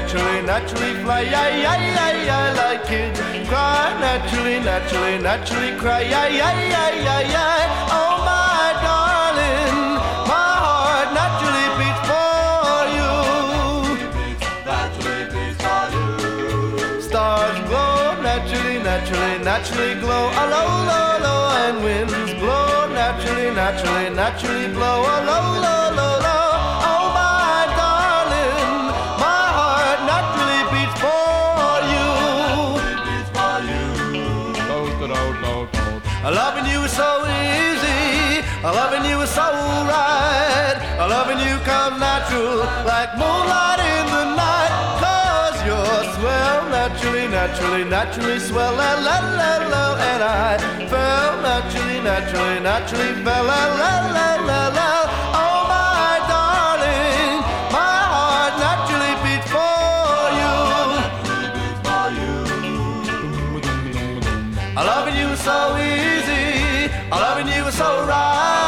naturally fly, like kids cry, naturally cry, oh my darling, my heart naturally beats for you. Stars glow, naturally glow, low, and winds blow, naturally blow, low. Oh my darling, my heart naturally beats for you. Loving you is so easy, loving you is so right, loving you comes natural like moonlight in the night. Cause you're swell, naturally swell, la, and I fell naturally fell, la. Oh my darling, my heart naturally beats for you. Loving you is so easy, loving you is so right.